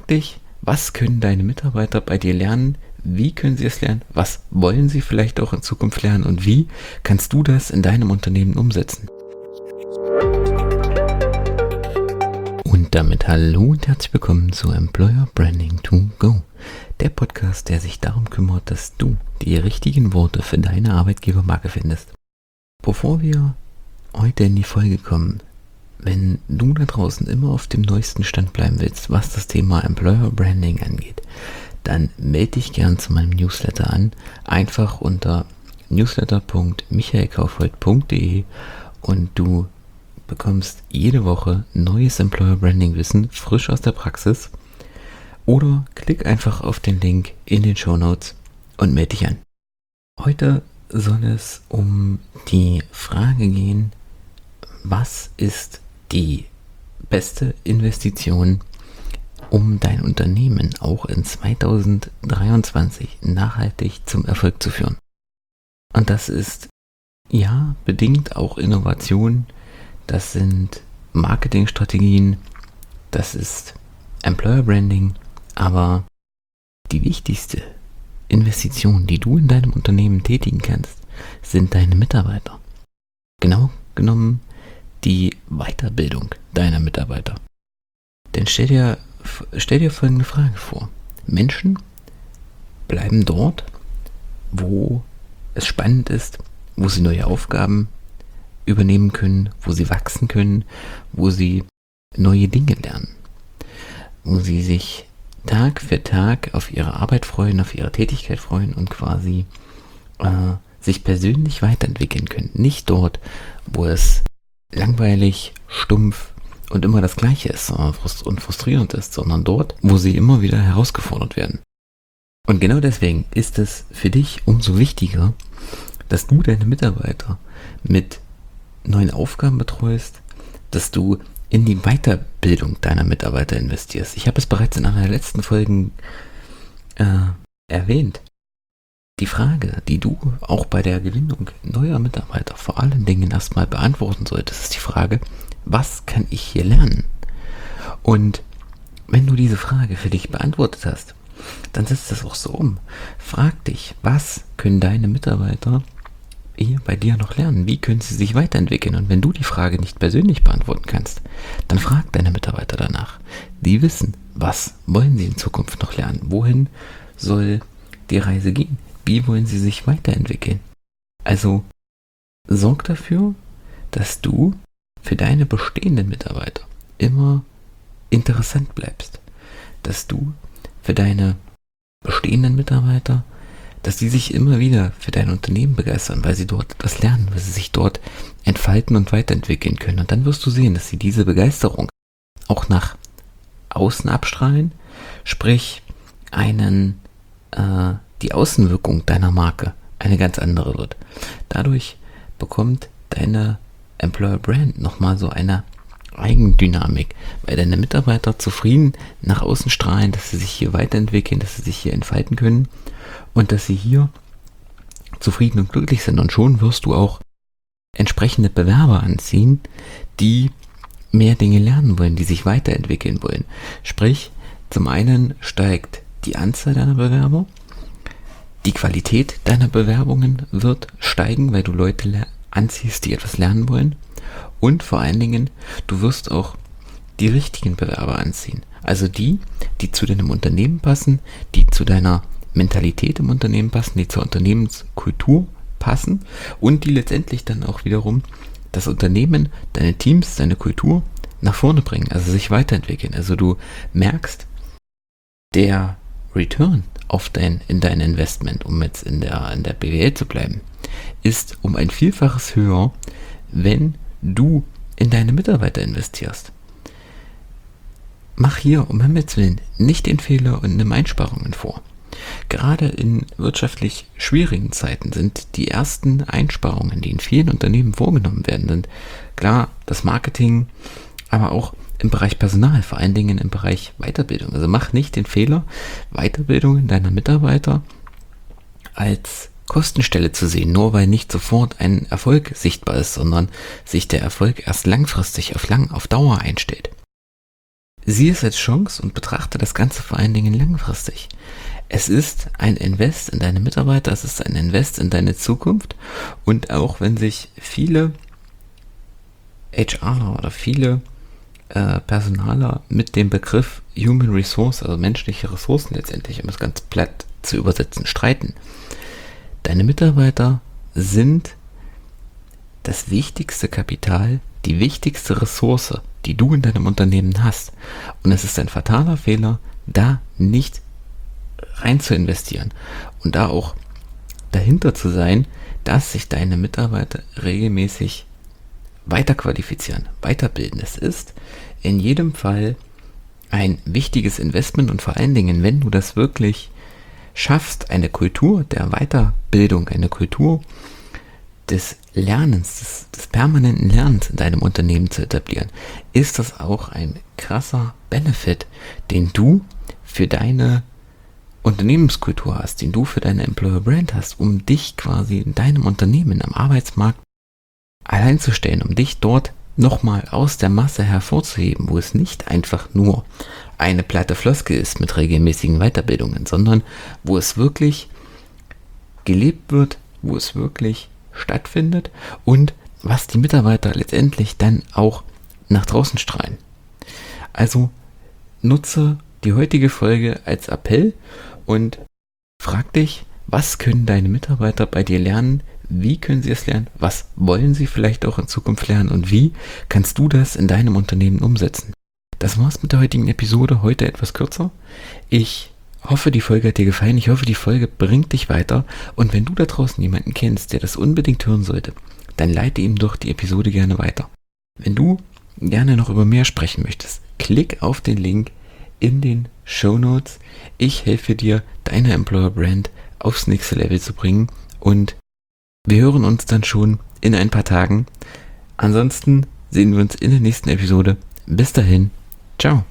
dich, was können deine Mitarbeiter bei dir lernen? Wie können sie es lernen? Was wollen sie vielleicht auch in Zukunft lernen? Und wie kannst du das in deinem Unternehmen umsetzen? Und damit hallo und herzlich willkommen zu Employer Branding to Go, der Podcast, der sich darum kümmert, dass du die richtigen Worte für deine Arbeitgebermarke findest. Bevor wir heute in die Folge kommen, wenn du da draußen immer auf dem neuesten Stand bleiben willst, was das Thema Employer Branding angeht, dann melde dich gern zu meinem Newsletter an, einfach unter newsletter.michaelkaufhold.de und du bekommst jede Woche neues Employer Branding Wissen, frisch aus der Praxis, oder klick einfach auf den Link in den Shownotes und melde dich an. Heute soll es um die Frage gehen, was ist die beste Investition, um dein Unternehmen auch in 2023 nachhaltig zum Erfolg zu führen. Und das ist ja bedingt auch Innovation, das sind Marketingstrategien, das ist Employer Branding, aber die wichtigste Investition, die du in deinem Unternehmen tätigen kannst, sind deine Mitarbeiter. Genau genommen die Weiterbildung deiner Mitarbeiter. Denn stell dir folgende Frage vor. Menschen bleiben dort, wo es spannend ist, wo sie neue Aufgaben übernehmen können, wo sie wachsen können, wo sie neue Dinge lernen, wo sie sich Tag für Tag auf ihre Arbeit freuen, auf ihre Tätigkeit freuen und quasi sich persönlich weiterentwickeln können. Nicht dort, wo es langweilig, stumpf und immer das Gleiche ist und frustrierend ist, sondern dort, wo sie immer wieder herausgefordert werden. Und genau deswegen ist es für dich umso wichtiger, dass du deine Mitarbeiter mit neuen Aufgaben betreust, dass du in die Weiterbildung deiner Mitarbeiter investierst. Ich habe es bereits in einer der letzten Folgen erwähnt. Die Frage, die du auch bei der Gewinnung neuer Mitarbeiter vor allen Dingen erstmal beantworten solltest, ist die Frage, was kann ich hier lernen? Und wenn du diese Frage für dich beantwortet hast, dann setzt das auch so um. Frag dich, was können deine Mitarbeiter hier bei dir noch lernen? Wie können sie sich weiterentwickeln? Und wenn du die Frage nicht persönlich beantworten kannst, dann frag deine Mitarbeiter danach. Die wissen, was wollen sie in Zukunft noch lernen? Wohin soll die Reise gehen? Wie wollen sie sich weiterentwickeln? Also sorg dafür, dass du für deine bestehenden Mitarbeiter immer interessant bleibst. Dass du für deine bestehenden Mitarbeiter, dass die sich immer wieder für dein Unternehmen begeistern, weil sie dort etwas lernen, weil sie sich dort entfalten und weiterentwickeln können. Und dann wirst du sehen, dass sie diese Begeisterung auch nach außen abstrahlen, sprich die Außenwirkung deiner Marke eine ganz andere wird. Dadurch bekommt deine Employer Brand nochmal so eine Eigendynamik, weil deine Mitarbeiter zufrieden nach außen strahlen, dass sie sich hier weiterentwickeln, dass sie sich hier entfalten können und dass sie hier zufrieden und glücklich sind. Und schon wirst du auch entsprechende Bewerber anziehen, die mehr Dinge lernen wollen, die sich weiterentwickeln wollen. Sprich, zum einen steigt die Anzahl deiner Bewerber, die Qualität deiner Bewerbungen wird steigen, weil du Leute anziehst, die etwas lernen wollen. Und vor allen Dingen, du wirst auch die richtigen Bewerber anziehen. Also die zu deinem Unternehmen passen, die zu deiner Mentalität im Unternehmen passen, die zur Unternehmenskultur passen und die letztendlich dann auch wiederum das Unternehmen, deine Teams, deine Kultur nach vorne bringen, also sich weiterentwickeln. Also du merkst, der Return in dein Investment, um jetzt in der BWL zu bleiben, ist um ein Vielfaches höher, wenn du in deine Mitarbeiter investierst. Mach hier um Himmels Willen nicht den Fehler und nimm Einsparungen vor. Gerade in wirtschaftlich schwierigen Zeiten sind die ersten Einsparungen, die in vielen Unternehmen vorgenommen werden, sind klar das Marketing, aber auch im Bereich Personal, vor allen Dingen im Bereich Weiterbildung. Also mach nicht den Fehler, Weiterbildungen deiner Mitarbeiter als Kostenstelle zu sehen, nur weil nicht sofort ein Erfolg sichtbar ist, sondern sich der Erfolg erst langfristig auf Dauer einstellt. Sieh es als Chance und betrachte das Ganze vor allen Dingen langfristig. Es ist ein Invest in deine Mitarbeiter, es ist ein Invest in deine Zukunft, und auch wenn sich viele HRler oder viele Personaler mit dem Begriff Human Resource, also menschliche Ressourcen letztendlich, um es ganz platt zu übersetzen, streiten. Deine Mitarbeiter sind das wichtigste Kapital, die wichtigste Ressource, die du in deinem Unternehmen hast. Und es ist ein fataler Fehler, da nicht rein zu investieren und da auch dahinter zu sein, dass sich deine Mitarbeiter regelmäßig weiterqualifizieren, weiterbilden. Es ist in jedem Fall ein wichtiges Investment, und vor allen Dingen, wenn du das wirklich schaffst, eine Kultur der Weiterbildung, eine Kultur des Lernens, des permanenten Lernens in deinem Unternehmen zu etablieren, ist das auch ein krasser Benefit, den du für deine Unternehmenskultur hast, den du für deine Employer Brand hast, um dich quasi in deinem Unternehmen am Arbeitsmarkt allein zu stellen, um dich dort nochmal aus der Masse hervorzuheben, wo es nicht einfach nur eine platte Floskel ist mit regelmäßigen Weiterbildungen, sondern wo es wirklich gelebt wird, wo es wirklich stattfindet und was die Mitarbeiter letztendlich dann auch nach draußen strahlen. Also nutze die heutige Folge als Appell und frag dich, was können deine Mitarbeiter bei dir lernen? Wie können sie es lernen? Was wollen sie vielleicht auch in Zukunft lernen? Und wie kannst du das in deinem Unternehmen umsetzen? Das war's mit der heutigen Episode, heute etwas kürzer. Ich hoffe, die Folge hat dir gefallen. Ich hoffe, die Folge bringt dich weiter. Und wenn du da draußen jemanden kennst, der das unbedingt hören sollte, dann leite ihm doch die Episode gerne weiter. Wenn du gerne noch über mehr sprechen möchtest, klick auf den Link in den Shownotes. Ich helfe dir, deine Employer Brand aufs nächste Level zu bringen, und wir hören uns dann schon in ein paar Tagen. Ansonsten sehen wir uns in der nächsten Episode. Bis dahin, ciao.